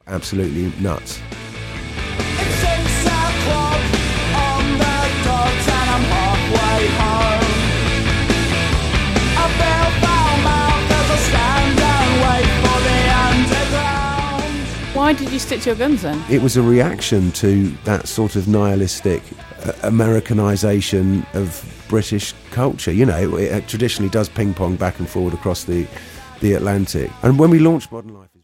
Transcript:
absolutely nuts. It's 6 o'clock on the dot and I'm halfway home. I feel foul mouth as I stand and wait for the underground. Why did you stick to your guns then? It was a reaction to that sort of nihilistic Americanisation of British culture. You know, it traditionally does ping-pong back and forward across the Atlantic. And when we launched Modern Life...